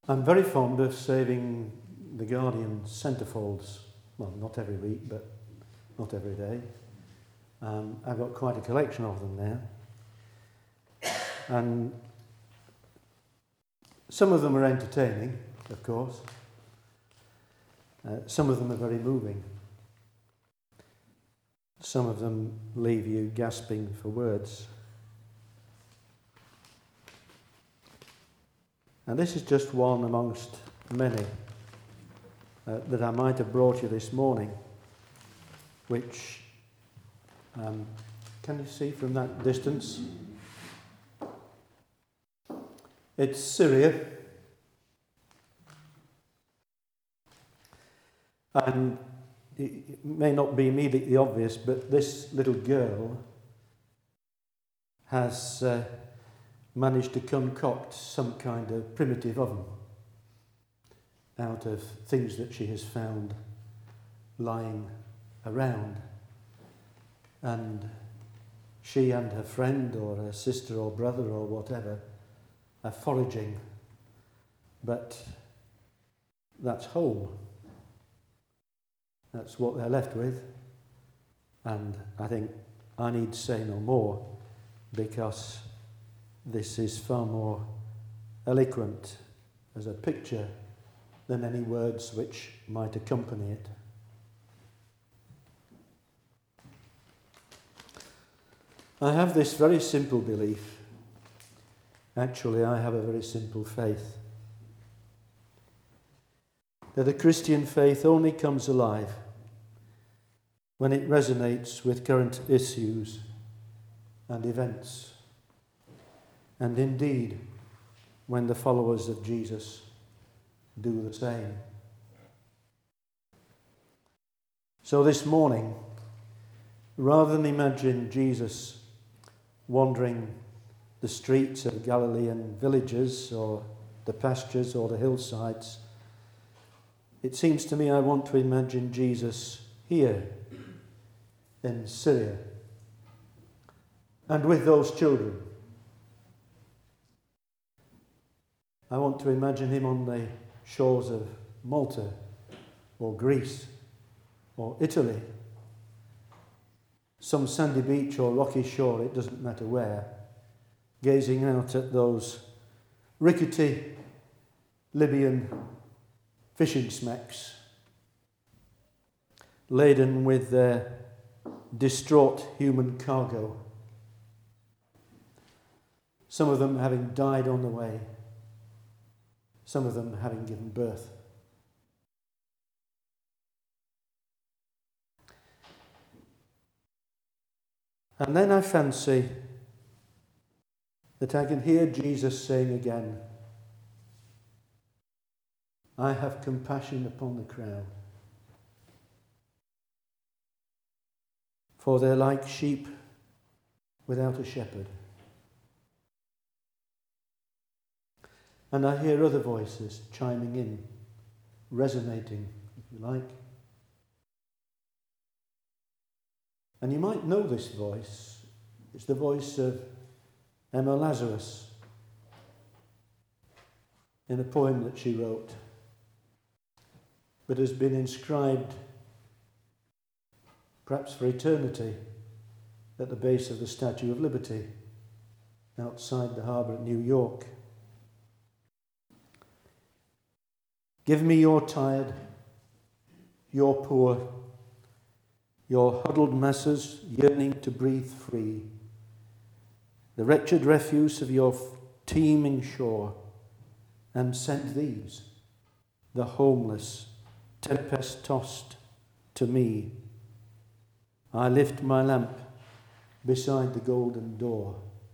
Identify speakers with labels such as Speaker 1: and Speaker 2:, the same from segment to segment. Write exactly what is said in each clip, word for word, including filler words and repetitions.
Speaker 1: I'm very fond of saving the Guardian centerfolds. Well, not every week, but not every day. Um, I've got quite a collection of them now. And some of them are entertaining, of course. Uh, some of them are very moving. Some of them leave you gasping for words. And this is just one amongst many uh, that I might have brought you this morning, which, um, can you see from that distance? It's Syria. And it may not be immediately obvious, but this little girl has uh, managed to concoct some kind of primitive oven out of things that she has found lying around. And she and her friend or her sister or brother or whatever are foraging, but that's home. That's what they're left with. And I think I need say no more, because this is far more eloquent as a picture than any words which might accompany it. I have this very simple belief. Actually, I have a very simple faith. That the Christian faith only comes alive when it resonates with current issues and events. And indeed, when the followers of Jesus do the same. So this morning, rather than imagine Jesus wandering the streets of Galilean villages or the pastures or the hillsides, it seems to me I want to imagine Jesus here in Syria and with those children. I want to imagine him on the shores of Malta or Greece or Italy, some sandy beach or rocky shore, it doesn't matter where, gazing out at those rickety Libyan fishing smacks laden with their distraught human cargo, some of them having died on the way, some of them having given birth. And then I fancy that I can hear Jesus saying again, I have compassion upon the crowd, for they're like sheep without a shepherd. And I hear other voices chiming in, resonating, if you like. And you might know this voice. It's the voice of Emma Lazarus in a poem that she wrote, but has been inscribed, perhaps for eternity, at the base of the Statue of Liberty outside the harbour at New York. Give me your tired, your poor, your huddled masses yearning to breathe free, the wretched refuse of your teeming shore, and send these, the homeless, tempest-tossed, to me. I lift my lamp beside the golden door.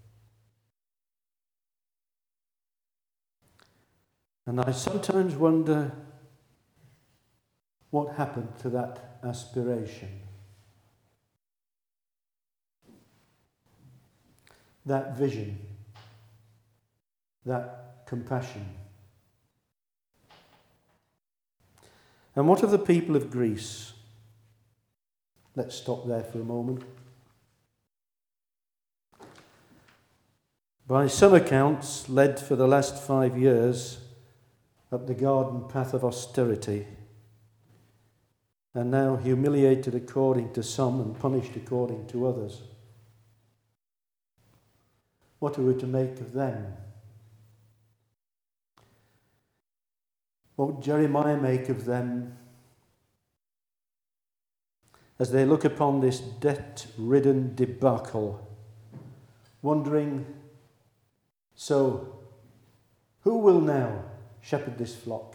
Speaker 1: And I sometimes wonder what happened to that aspiration, that vision, that compassion. And what of the people of Greece? Let's stop there for a moment. By some accounts, led for the last five years up the garden path of austerity, and now humiliated according to some and punished according to others. What are we to make of them? What would Jeremiah make of them as they look upon this debt-ridden debacle, wondering, so who will now shepherd this flock?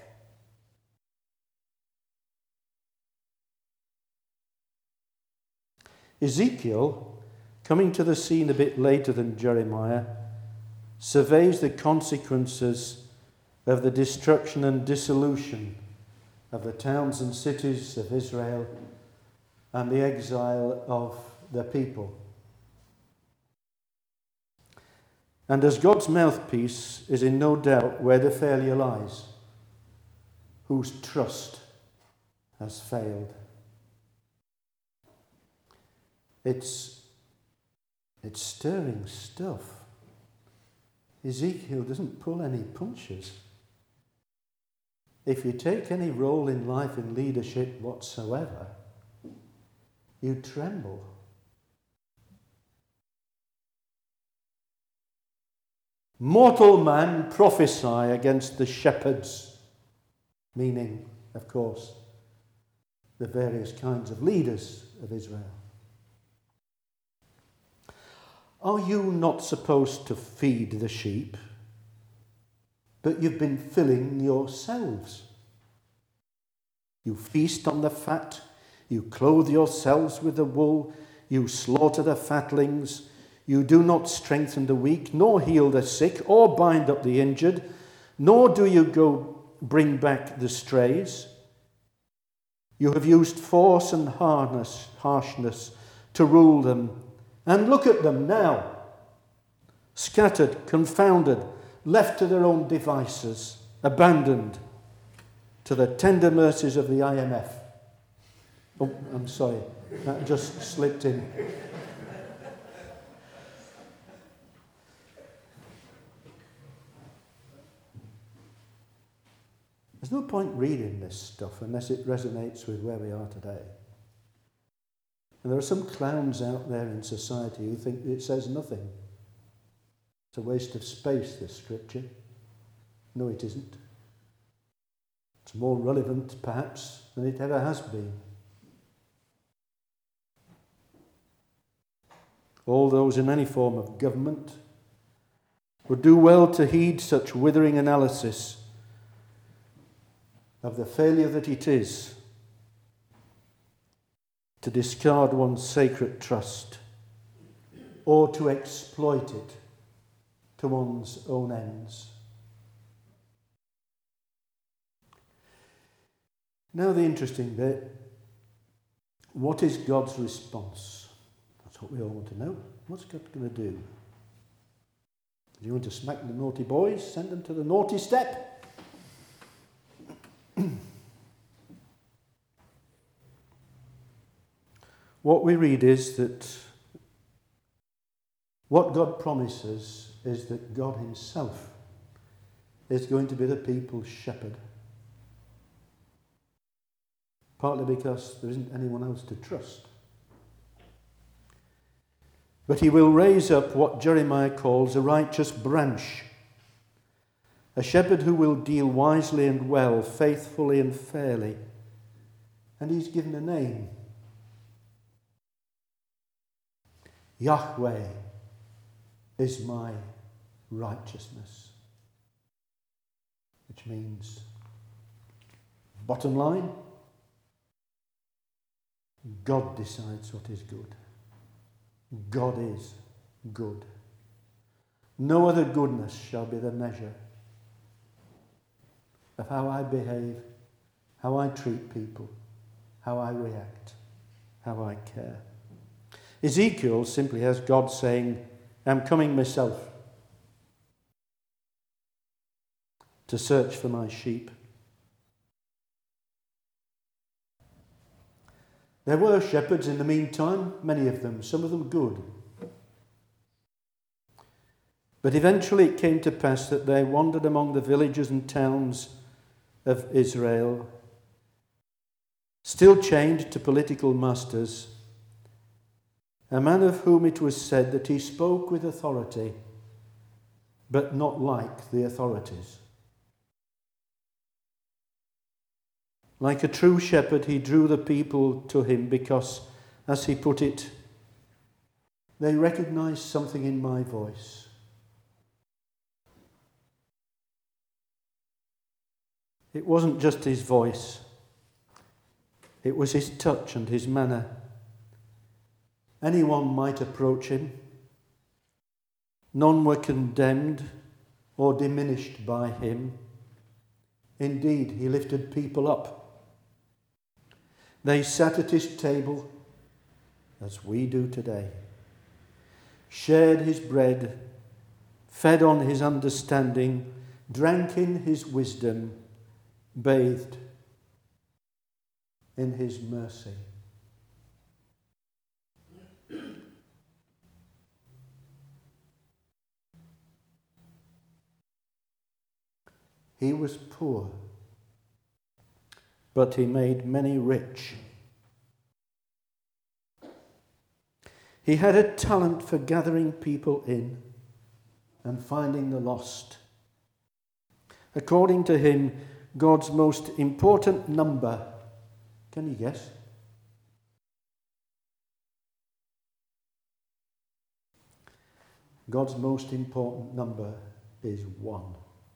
Speaker 1: Ezekiel, coming to the scene a bit later than Jeremiah, surveys the consequences of the destruction and dissolution of the towns and cities of Israel and the exile of their people. And as God's mouthpiece is in no doubt where the failure lies, whose trust has failed. It's, it's stirring stuff. Ezekiel doesn't pull any punches. If you take any role in life in leadership whatsoever, you tremble. Mortal man, prophesy against the shepherds, meaning, of course, the various kinds of leaders of Israel. Are you not supposed to feed the sheep, but you've been filling yourselves? You feast on the fat, you clothe yourselves with the wool, you slaughter the fatlings, you do not strengthen the weak, nor heal the sick, or bind up the injured, nor do you go bring back the strays. You have used force and hardness, harshness to rule them. And look at them now, scattered, confounded, left to their own devices, abandoned to the tender mercies of the I M F. Oh, I'm sorry, that just slipped in. There's no point reading this stuff unless it resonates with where we are today. And there are some clowns out there in society who think it says nothing. It's a waste of space, this scripture. No, it isn't. It's more relevant, perhaps, than it ever has been. All those in any form of government would do well to heed such withering analysis of the failure that it is to discard one's sacred trust or to exploit it to one's own ends. Now the interesting bit, what is God's response? That's what we all want to know. What's God going to do? Do you want to smack the naughty boys, send them to the naughty step? What we read is that what God promises is that God himself is going to be the people's shepherd. Partly because there isn't anyone else to trust. But he will raise up what Jeremiah calls a righteous branch, a shepherd who will deal wisely and well, faithfully and fairly. And he's given a name. Yahweh is my righteousness. Which means, bottom line, God decides what is good. God is good. No other goodness shall be the measure of how I behave, how I treat people, how I react, how I care. Ezekiel simply has God saying, I'm coming myself to search for my sheep. There were shepherds in the meantime, many of them, some of them good. But eventually it came to pass that they wandered among the villages and towns of Israel, still chained to political masters, a man of whom it was said that he spoke with authority, but not like the authorities. Like a true shepherd, he drew the people to him because, as he put it, they recognized something in my voice. It wasn't just his voice. It was his touch and his manner. Anyone might approach him. None were condemned or diminished by him. Indeed, he lifted people up. They sat at his table, as we do today, shared his bread, fed on his understanding, drank in his wisdom, bathed in his mercy. He was poor, but he made many rich. He had a talent for gathering people in and finding the lost. According to him, God's most important number, can you guess? God's most important number is one.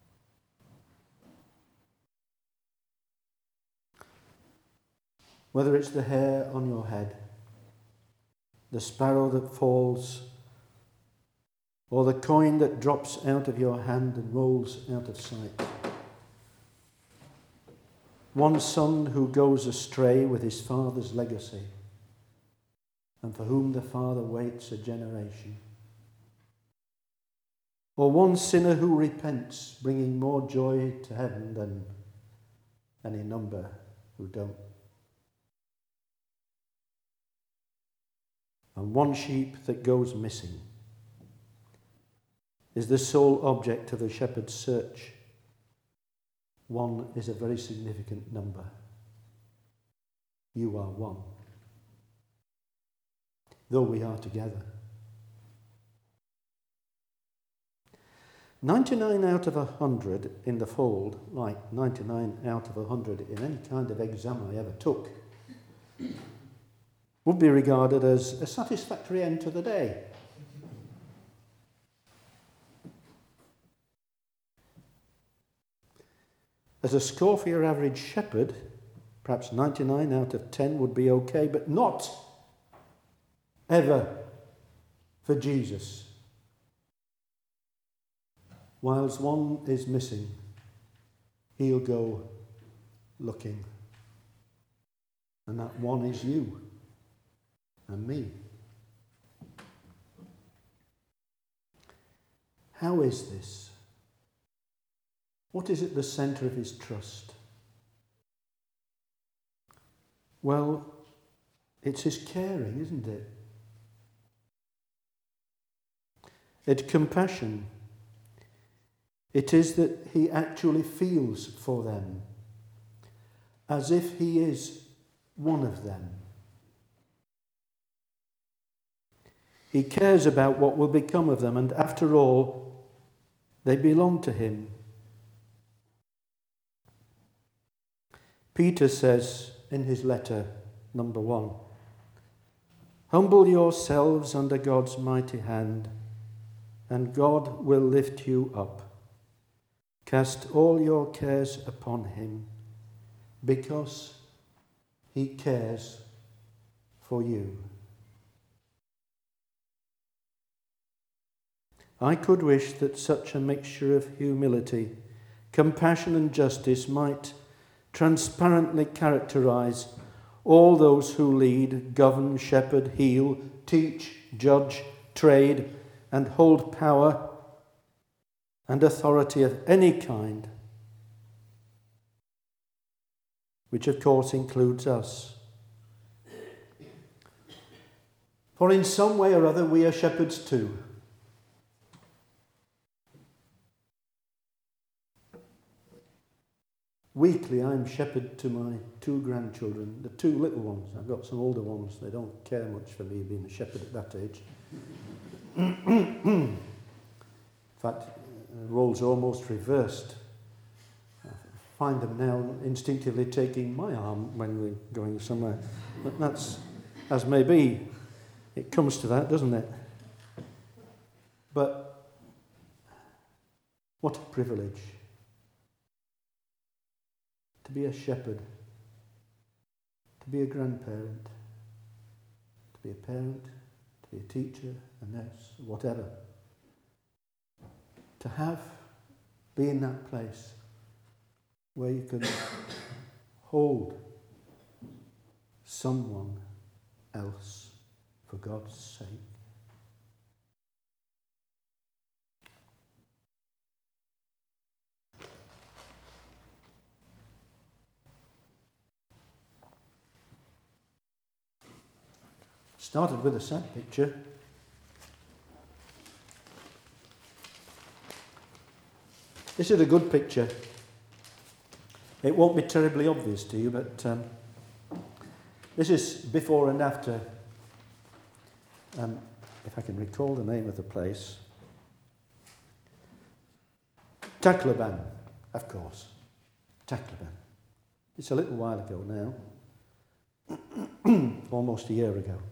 Speaker 1: Whether it's the hair on your head, the sparrow that falls, or the coin that drops out of your hand and rolls out of sight. One son who goes astray with his father's legacy, and for whom the father waits a generation. Or one sinner who repents, bringing more joy to heaven than any number who don't. And one sheep that goes missing is the sole object of the shepherd's search. One is a very significant number. You are one, though we are together. ninety-nine out of one hundred in the fold, like ninety-nine out of one hundred in any kind of exam I ever took, would be regarded as a satisfactory end to the day. As a score for your average shepherd, perhaps ninety-nine out of ten would be okay, but not ever for Jesus. Whilst one is missing, he'll go looking. And that one is you and me. How is this? What is at the centre of his trust? Well, it's his caring, isn't it? It's compassion. It is that he actually feels for them, as if he is one of them. He cares about what will become of them, and after all, they belong to him. Peter says in his letter, number one, "Humble yourselves under God's mighty hand, and God will lift you up. Cast all your cares upon him, because he cares for you." I could wish that such a mixture of humility, compassion and justice might transparently characterize all those who lead, govern, shepherd, heal, teach, judge, trade, and hold power and authority of any kind, which of course includes us. For in some way or other we are shepherds too. Weekly, I'm shepherd to my two grandchildren, the two little ones. I've got some older ones. They don't care much for me being a shepherd at that age. In fact, the roles are almost reversed. I find them now instinctively taking my arm when we're going somewhere. But that's, as may be, it comes to that, doesn't it? But what a privilege to be a shepherd, to be a grandparent, to be a parent, to be a teacher, a nurse, whatever. To have, be in that place where you can hold someone else for God's sake. Started with a sad picture. This is a good picture. It won't be terribly obvious to you, but um, this is before and after, um, if I can recall the name of the place. Tacloban, of course. Tacloban. It's a little while ago now, almost a year ago.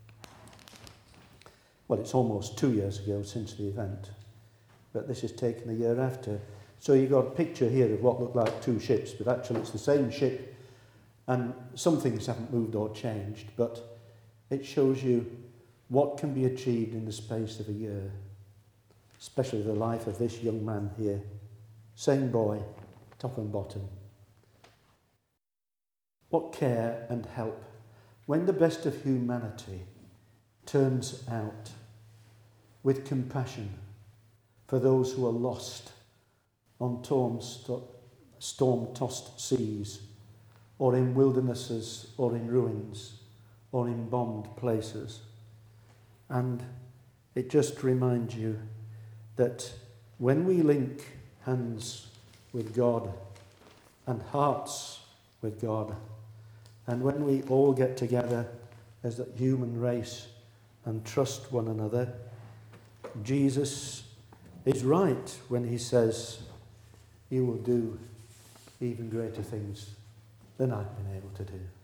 Speaker 1: Well, it's almost two years ago since the event, but this is taken a year after. So you've got a picture here of what looked like two ships, but actually it's the same ship, and some things haven't moved or changed, but it shows you what can be achieved in the space of a year, especially the life of this young man here. Same boy, top and bottom. What care and help when the best of humanity turns out with compassion for those who are lost on storm-tossed seas, or in wildernesses, or in ruins, or in bombed places. And it just reminds you that when we link hands with God and hearts with God, and when we all get together as a human race and trust one another, Jesus is right when he says, "You will do even greater things than I've been able to do."